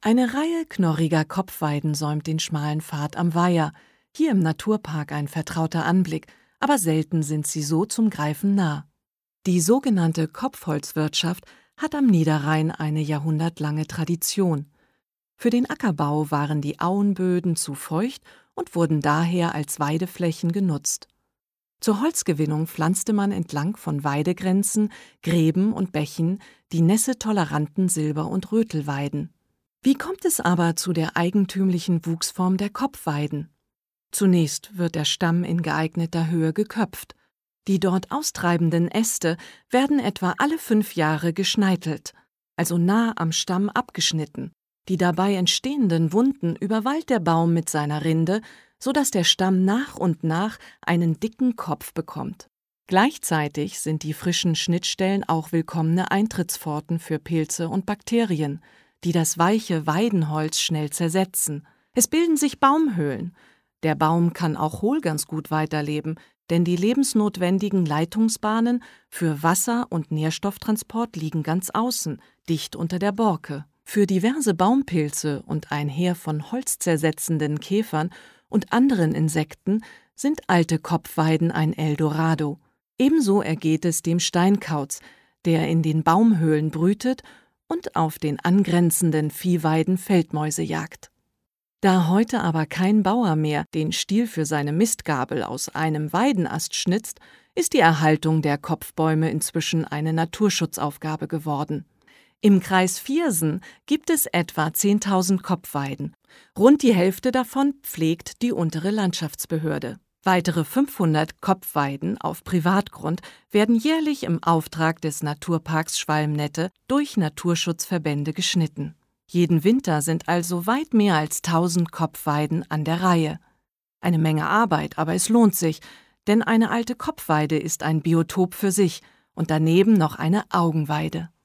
Eine Reihe knorriger Kopfweiden säumt den schmalen Pfad am Weiher, hier im Naturpark ein vertrauter Anblick, aber selten sind sie so zum Greifen nah. Die sogenannte Kopfholzwirtschaft hat am Niederrhein eine jahrhundertlange Tradition. Für den Ackerbau waren die Auenböden zu feucht und wurden daher als Weideflächen genutzt. Zur Holzgewinnung pflanzte man entlang von Weidegrenzen, Gräben und Bächen die nässetoleranten Silber- und Rötelweiden. Wie kommt es aber zu der eigentümlichen Wuchsform der Kopfweiden? Zunächst wird der Stamm in geeigneter Höhe geköpft. Die dort austreibenden Äste werden etwa alle 5 Jahre geschneitelt, also nah am Stamm abgeschnitten. Die dabei entstehenden Wunden überwallt der Baum mit seiner Rinde, sodass der Stamm nach und nach einen dicken Kopf bekommt. Gleichzeitig sind die frischen Schnittstellen auch willkommene Eintrittspforten für Pilze und Bakterien, die das weiche Weidenholz schnell zersetzen. Es bilden sich Baumhöhlen. Der Baum kann auch hohl ganz gut weiterleben, denn die lebensnotwendigen Leitungsbahnen für Wasser- und Nährstofftransport liegen ganz außen, dicht unter der Borke. Für diverse Baumpilze und ein Heer von holzzersetzenden Käfern und anderen Insekten sind alte Kopfweiden ein Eldorado. Ebenso ergeht es dem Steinkauz, der in den Baumhöhlen brütet und auf den angrenzenden Viehweiden Feldmäuse jagt. Da heute aber kein Bauer mehr den Stiel für seine Mistgabel aus einem Weidenast schnitzt, ist die Erhaltung der Kopfbäume inzwischen eine Naturschutzaufgabe geworden. Im Kreis Viersen gibt es etwa 10.000 Kopfweiden. Rund die Hälfte davon pflegt die untere Landschaftsbehörde. Weitere 500 Kopfweiden auf Privatgrund werden jährlich im Auftrag des Naturparks Schwalm-Nette durch Naturschutzverbände geschnitten. Jeden Winter sind also weit mehr als 1.000 Kopfweiden an der Reihe. Eine Menge Arbeit, aber es lohnt sich, denn eine alte Kopfweide ist ein Biotop für sich und daneben noch eine Augenweide.